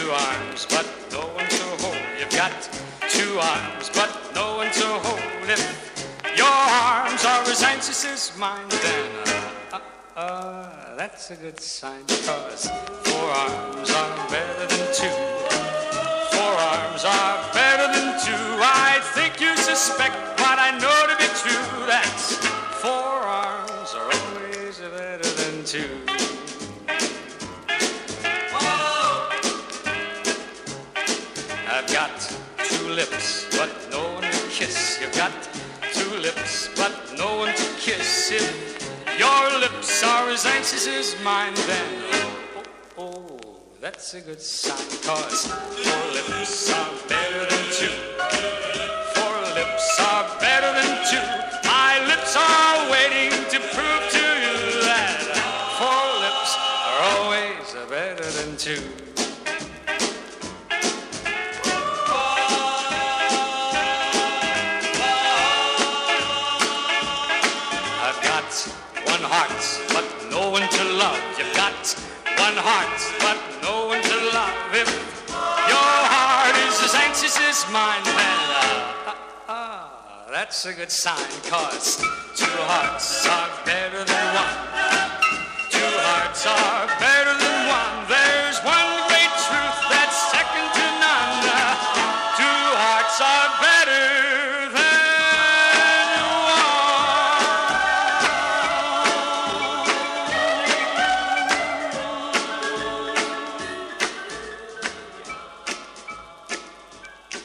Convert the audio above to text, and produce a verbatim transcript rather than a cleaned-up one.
two arms, but no one to hold. You've got two arms, but no one to hold. If your arms are as anxious as mine, then uh, uh, uh, that's a good sign, because four arms are better than two. Four arms are better than two. I think you suspect what I know to be true. That's four arms are always better than two. I've got two lips, but no one to kiss. You've got two lips, but no one to kiss. If your lips are as anxious as mine, then oh, oh, oh, that's a good sign, cause four lips are better than two. Four lips are better than two. My lips are waiting to prove to you that four lips are always better than two. Heart, but no one to love. You've got one heart, but no one to love. If your heart is as anxious as mine, then uh, uh, uh, that's a good sign, cause two hearts are better than one. Two hearts are better than